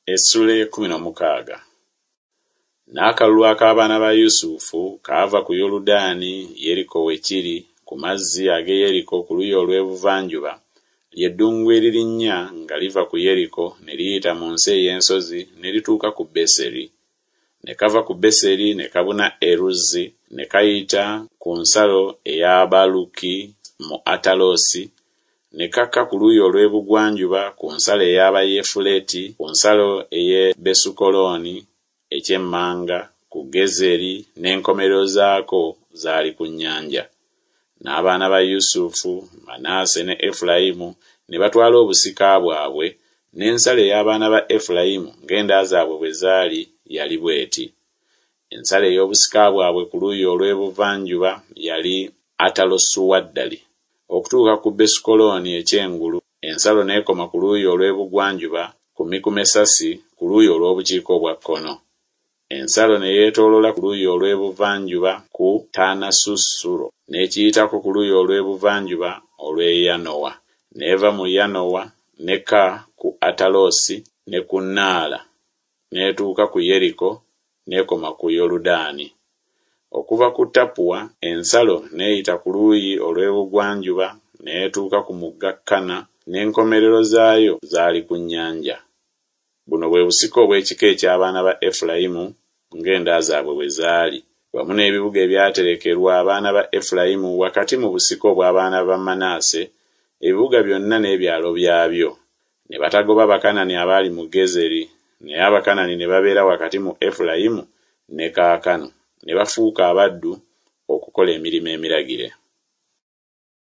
Essula 16. N'akalulu ak'abaana ba Yusufu kaava ku Yoludaani Yeriko wekiri ku mazzi ag'e Yeriko ku luuyi olw'ebuvanjuba, ly'eddungu eririnnya nga liva ku Yeriko ne liyita mu nsi ey'ensozi ne lituuka ku Beseri. Ne kava ku Beseri ne kabuna Eruzi ne kayita ku nsalo ey'Abaluki mu Atalosi, ne kakka ku luuyi olw'ebugwanjuba ku nsalo ey'Abayefuleti, ku nsalo ey'e Besukolooni eky'emmanga, ku Gezeri n'enkomerero zaako zaali ku nnyanja. N'abaana ba Yusufu, Manaase ne Efulayimu ne batwala obusika bwabwe, n'ensalo ey'abaana ba Efulayimu ng'enda zaabwe bwe zaali yali bweti. Ensalo ey'obusika bwabwe ku luuyi olw'ebuvanjuba yali Atalosuwaddali okutuuka ku Besukolooni ekyengulu. Ensalo n'ekoma ku luuyi olw'ebugwanjuba ku Mikumesasi ku luuyi olw'obukiika obwa kkono. Ensalo ne yeetooloola ku luuyi olw'ebuvanjuba ku Taanasussulo n'ekiyitako ku luuyi olw'ebuvanjuba olw'Yanowa, n'eva mu Yanowa n'eka ku Atalosi ne ku Naala, n'etuuka ku Yeriko n'ekoma ku Yoludaani. Okuva ku Tapuwa ensalo n'eyita ku luuyi olw'ebugwanjuba n'etuuka ku mugga Kana, n'enkomerero zaayo zaali ku nnyanja. Buno bwe busika obw'ekika eky'abaana ba Efulayimu ng'enda zaabwe bwe zaali, wamu n'ebibuga ebyaterekerwa abaana ba Efulayimu wakati mu busika obw'abaana ba Manaase, ebibuga byonna n'ebyalo byabyo. Ne batagoba Bakanani abaali mu Gezeri, naye Abakanani ne babeera wakati mu Efulayimu ne kaakano, ne bafuuka abaddu okukola emirimu emiragire.